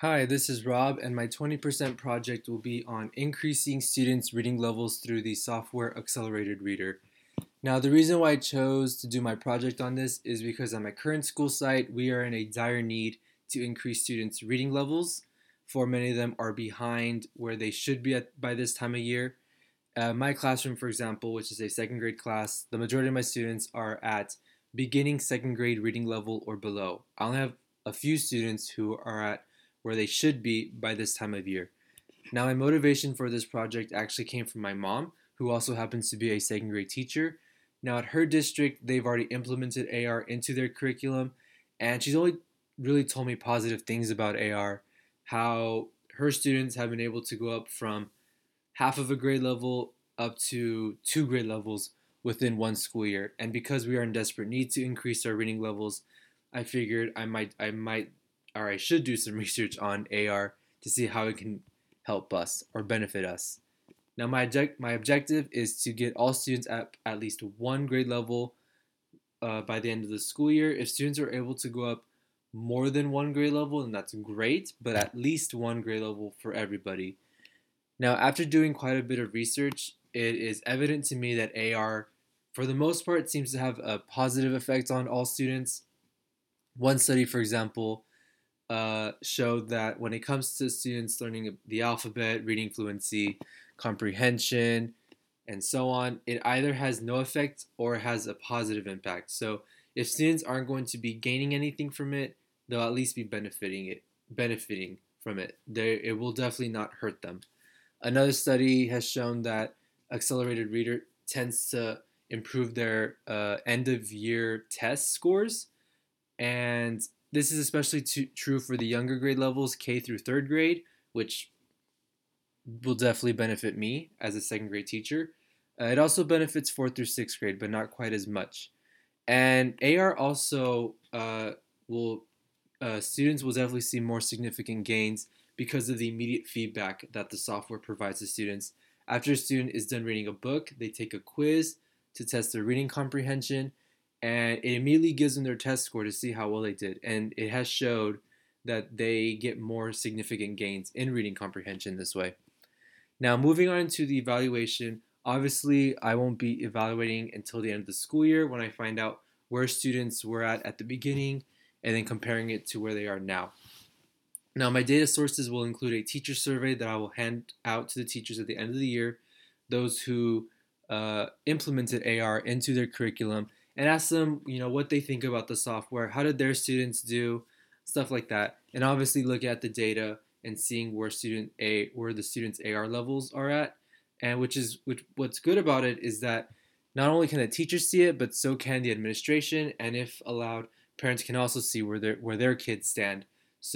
Hi, this is Rob, and my 20% project will be on increasing students' reading levels through the software Accelerated Reader. Now, the reason why I chose to do my project on this is because at my current school site, we are in a dire need to increase students' reading levels, for many of them are behind where they should be at by this time of year. My classroom, for example, which is a second grade class, the majority of my students are at beginning second grade reading level or below. I only have a few students who are at where they should be by this time of year. Now, my motivation for this project actually came from my mom, who also happens to be a second grade teacher. Now, at her district, they've already implemented AR into their curriculum, and she's only really told me positive things about AR, how her students have been able to go up from half of a grade level up to two grade levels within one school year. And because we are in desperate need to increase our reading levels, I figured or I should do some research on AR to see how it can help us or benefit us. Now, my objective is to get all students at least one grade level by the end of the school year. If students are able to go up more than one grade level, then that's great, but at least one grade level for everybody. Now, after doing quite a bit of research, it is evident to me that AR, for the most part, seems to have a positive effect on all students. One study, for example, showed that when it comes to students learning the alphabet, reading fluency, comprehension, and so on, it either has no effect or has a positive impact. So if students aren't going to be gaining anything from it, they'll at least be benefiting from it. It will definitely not hurt them. Another study has shown that Accelerated Reader tends to improve their end of year test scores, and this is especially true for the younger grade levels, K through third grade, which will definitely benefit me as a second grade teacher. It also benefits fourth through sixth grade, but not quite as much. And AR also will students will definitely see more significant gains because of the immediate feedback that the software provides to students. After a student is done reading a book, they take a quiz to test their reading comprehension, and it immediately gives them their test score to see how well they did. And it has showed that they get more significant gains in reading comprehension this way. Now, moving on to the evaluation, obviously, I won't be evaluating until the end of the school year when I find out where students were at the beginning and then comparing it to where they are now. Now, my data sources will include a teacher survey that I will hand out to the teachers at the end of the year, those who implemented AR into their curriculum, and ask them, what they think about the software, how did their students do, stuff like that, and obviously look at the data and seeing where the students' AR levels are at, and what's good about it is that not only can the teachers see it, but so can the administration, and if allowed, parents can also see where their kids stand.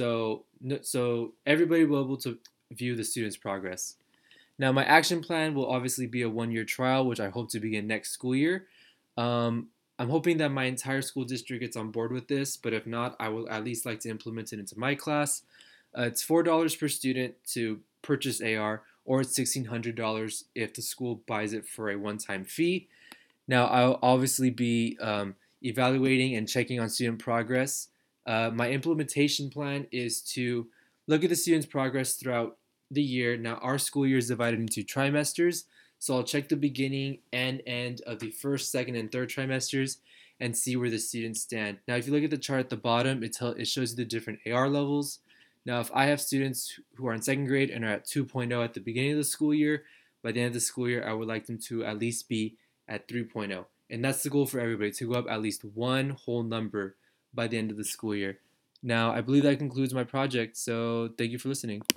So everybody will be able to view the student's progress. Now, my action plan will obviously be a 1 year trial, which I hope to begin next school year. Um, I'm hoping that my entire school district gets on board with this, but if not, I will at least like to implement it into my class. It's $4 per student to purchase AR, or it's $1,600 if the school buys it for a one time fee. Now, I'll obviously be evaluating and checking on student progress. My implementation plan is to look at the students' progress throughout the year. Now, our school year is divided into trimesters, so I'll check the beginning and end of the first, second, and third trimesters and see where the students stand. Now, if you look at the chart at the bottom, it shows you the different AR levels. Now, if I have students who are in second grade and are at 2.0 at the beginning of the school year, by the end of the school year, I would like them to at least be at 3.0. And that's the goal for everybody, to go up at least one whole number by the end of the school year. Now, I believe that concludes my project, so thank you for listening.